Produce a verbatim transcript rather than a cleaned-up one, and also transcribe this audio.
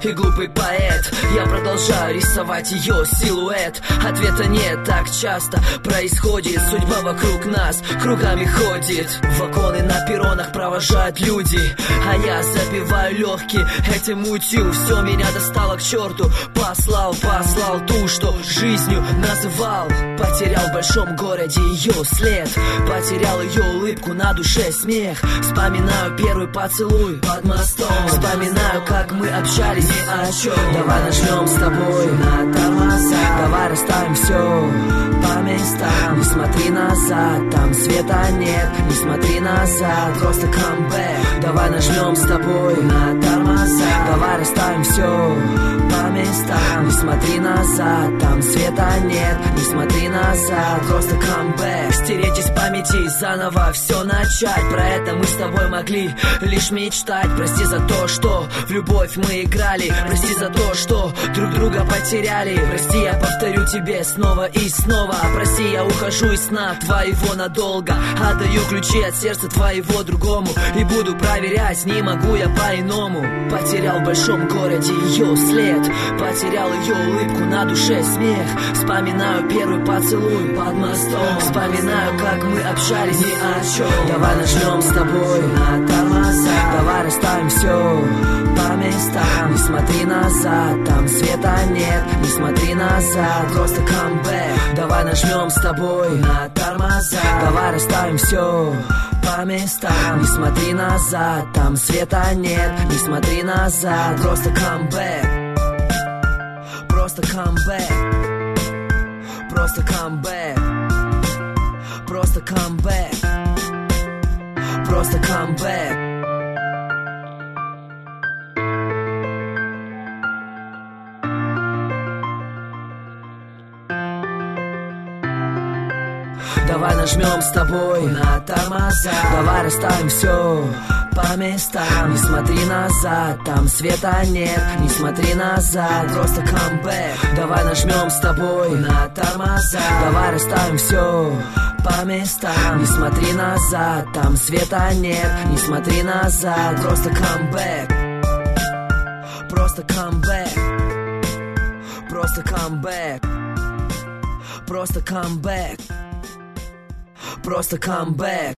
и глупый поэт. Я продолжаю рисовать ее силуэт. Ответа нет, так часто происходит. Судьба вокруг нас кругами ходит. Вагоны на перронах провожают люди, а я запиваю легкие этим мутью. Все меня достало к черту. Послал, послал ту, что жизнью называл. Потерял в большом городе ее след. Потерял ее улыбку, на душе смех. Вспоминаю первый поцелуй под мостом. Вспоминаю, как мы общались ни о чем. Давай нажмем с тобой на тормоза. Давай расставим все по местам. Не смотри назад, там света нет. Не смотри назад, просто камбэк. Давай нажмем с тобой на тормоза. Давай расставим все по местам. Не смотри назад, там света нет. Не смотри назад, просто камбэк. Стереть из памяти, заново все начать. Про это мы с тобой могли лишь мечтать. Прости за то, что в любовь мы играли. Прости за то, что друг друга потеряли. Прости, я повторю тебе снова и снова. Прости, я ухожу из сна твоего надолго. Отдаю ключи от сердца твоего другому. И буду проверять, не могу я по-иному. Потерял в большом городе ее след. Потерял ее улыбку, на душе смех. Вспоминаю первый поцелуй под мостом. Вспоминаю, как мы общались ни о чем. Давай нажмем с тобой на тормоза. Давай расставим все по местам. Не смотри назад, там света нет. Не смотри назад, просто камбэк. Давай нажмем с тобой на тормоза. Давай расставим все по местам. Не смотри назад, там света нет. Не смотри назад, просто камбэк. Просто камбэк. Просто камбэк. Просто камбэк. Просто камбэк. Давай нажмем с тобой на тормоза. Давай расставим все по местам. Не смотри назад, там света нет. Не смотри назад, просто камбэк. Давай нажмем с тобой на тормоза. Давай расставим все по местам. Не смотри назад, там света нет. Не смотри назад, просто камбэк. Просто камбэк. Просто камбэк. Просто камбэк. Просто камбэк.